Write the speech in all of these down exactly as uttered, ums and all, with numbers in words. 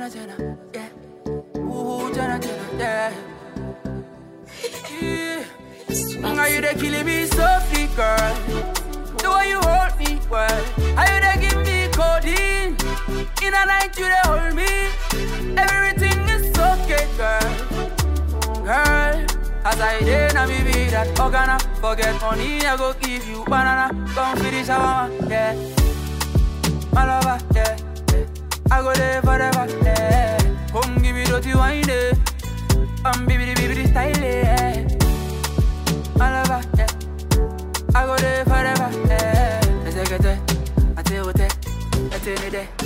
Jenna, Jenna, yeah. Ooh, Jenna, Jenna, yeah. Yeah. Are you there killing me softly, girl? The way you hold me, well. Are you there giving me codeine? In a night you there hold me. Everything is okay, girl. Girl, as I did, now me be that organa. Forget money, I go give you banana. Come finish our mama, yeah. My lover, yeah, yeah. I go there forever, yeah. Come give me dirty wine, yeah. I'm baby, baby, style, yeah. My lover, yeah. I go there forever, yeah. Let's get it, I tell you what it, I tell you that.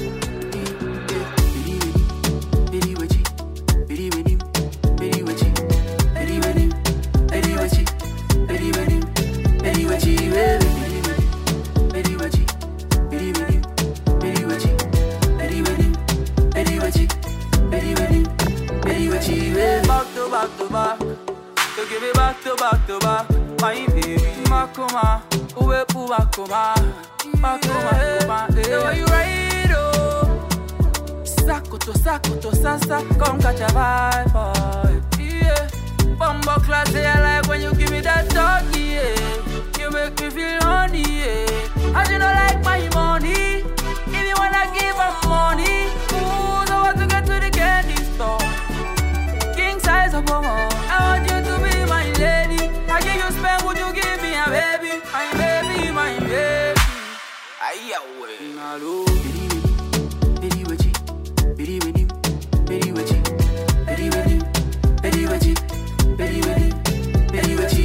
Biddy witchy, biddy witchy, biddy witchy, biddy witchy, biddy witchy, biddy witchy, biddy witchy, biddy witchy, biddy witchy, biddy witchy, biddy witchy, biddy witchy, biddy witchy, biddy witchy, back to back to back. You give me back to back to back, my baby. Makoma, uwe pu makoma, makoma, makoma. The way you ride, oh, sakoto, sakoto, sasa, come catch a vibe, boy. Yeah, bumbo class, I like when you give me that talk, yeah. You make me feel honey, yeah. And you don't like my money, if you wanna give up money, ooh, so what to get to the candy store? King size of mama, I want you to be my lady. I give you spend, would you give me a baby? My baby, my baby. Aye, away. Hello. Biddy witchy, biddy witchy, biddy witchy, biddy witchy, biddy witchy, biddy witchy, biddy witchy,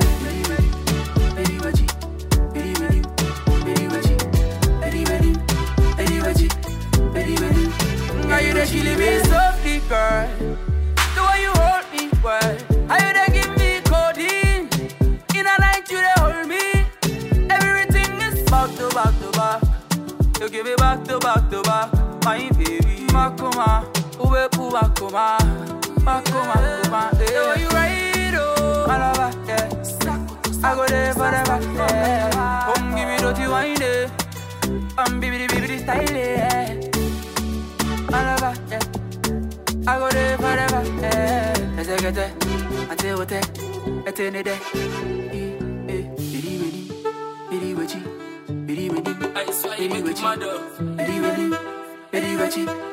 biddy witchy, biddy witchy, biddy witchy, biddy witchy, biddy witchy, biddy witchy. Are you there killing me softly, girl? The way you hold me, well. Are you there giving me codeine? In a night you there hold me. Everything is back to back to back. You give me back to back to back, my baby. Makoma, uwe pu makoma, makoma, makoma. The way you ride, oh, my lover, yeah. I go there forever, yeah. Come give me dirty wine, yeah. I'm baby, baby, style, yeah. My lover, yeah. I go there forever, yeah. Let's get it, I tell you what it, I tell you that. Biddy witchy, biddy witchy, biddy witchy, biddy witchy, biddy witchy, biddy witchy.